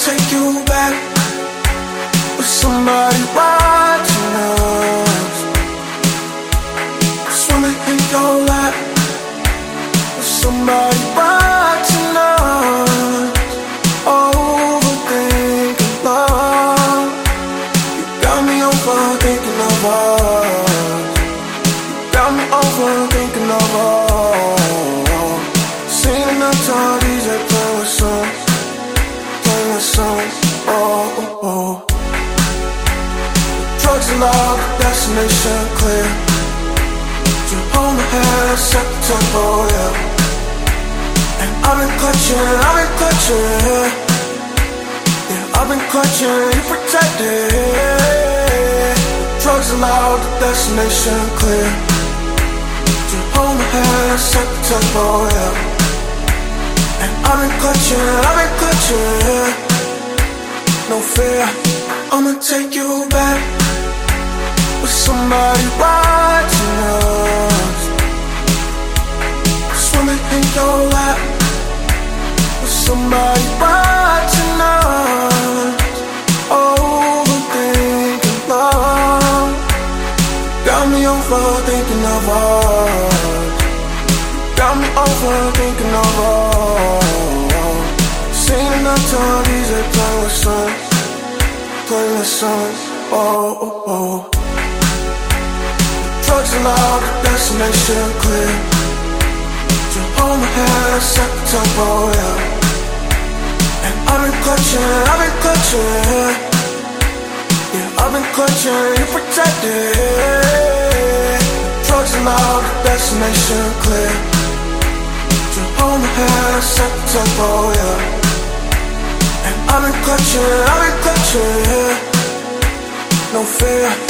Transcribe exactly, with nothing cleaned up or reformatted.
take you back with somebody watching us. Swimming in your lap with somebody watching us. Overthinking love. You got me overthinking of us. You got me overthinking of us. Singing up to all D J playing with songs, playing with songs. Oh, oh, oh. Drugs allowed, destination clear. You hold my hand, set the tempo, yeah. And I've been clutching, I've been clutching. Yeah, I've been clutching, you protected. Drugs allowed, the destination clear. You hold my hand, set the tempo, yeah. And I've been clutching, I've been clutching. No fear, I'ma take you back with somebody watching us. Swimming in your lap with somebody watching us. Overthinking love. Got me overthinking of us. Got me overthinking of us. Singing up to all D J playing with songs, playing with songs. Oh, oh, oh. Drugs allowed, the destination clear. You hold my hand, set the tempo, yeah. And I've been clutching, I've been clutching. Yeah, I've been clutching, you protected. Drugs allowed, the destination clear. You hold my hand, set the tempo, yeah. And I've been clutching, I've been clutching. No fear.